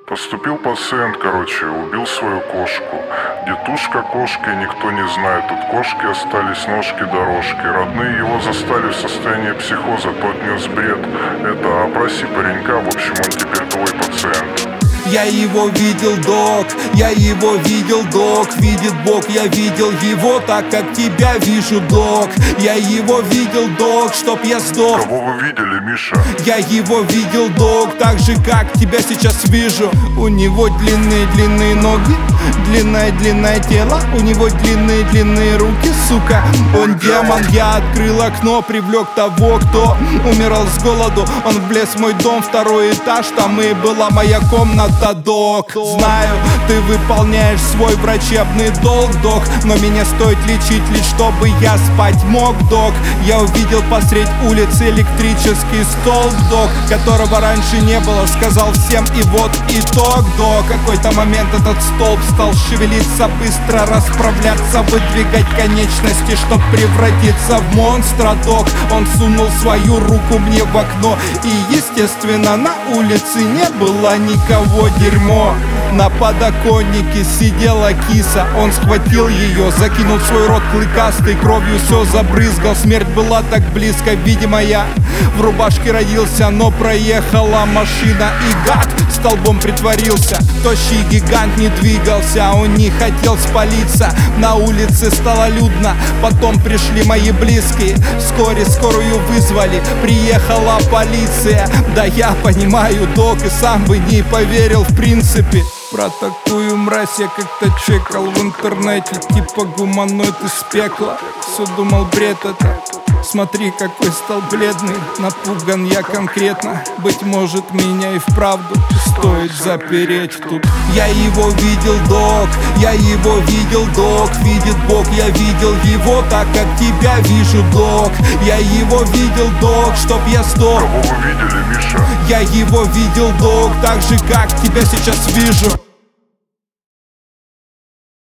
Поступил пациент, убил свою кошку. Детушка кошкой, никто не знает. От кошки остались ножки-дорожки. Родные его застали в состоянии психоза, тот нес бред. Это опроси паренька, в общем, он теперь твой пациент. Я его видел, док, я его видел, док. Видит Бог, я видел его так, как тебя вижу, док. Я его видел, док, чтоб я сдох. Кого вы видели, Миша? Я его видел, док, так же, как тебя сейчас вижу. У него длинные ноги, длинное тело. У него длинные руки, сука. Он демон, я открыл окно, привлек того, кто умирал с голоду. Он влез в мой дом, второй этаж, там и была моя комната. Док, знаю, ты выполняешь свой врачебный долг, док, но меня стоит лечить лишь чтобы я спать мог, док. Я увидел посредь улицы электрический столб, док, которого раньше не было, сказал всем, и вот итог, док. В какой-то момент этот столб стал шевелиться, быстро расправляться, выдвигать конечности, чтоб превратиться в монстра, док. Он сунул свою руку мне в окно, и естественно на улице не было никого. Дерьмо. На подоконнике сидела киса. Он схватил ее, закинул в свой рот клыкастой, кровью все забрызгал. Смерть была так близко, видимо я в рубашке родился, но проехала машина, и гад столбом притворился. Тощий гигант не двигался, он не хотел спалиться. На улице стало людно, потом пришли мои близкие. Вскоре скорую вызвали, приехала полиция. Да я понимаю, док, и сам бы не поверил в принципе. Про такую мразь я как-то чекал в интернете, типа гуманоид из пекла. Все думал, бред это. Смотри, какой стал бледный, напуган я конкретно. Быть может, меня и вправду стоит запереть тут. Я его видел, док, я его видел, док. Видит Бог, я видел его так, как тебя вижу, док. Я его видел, док, чтоб я сдох. Кого вы видели, Миша? Я его видел, док, так же, как тебя сейчас вижу.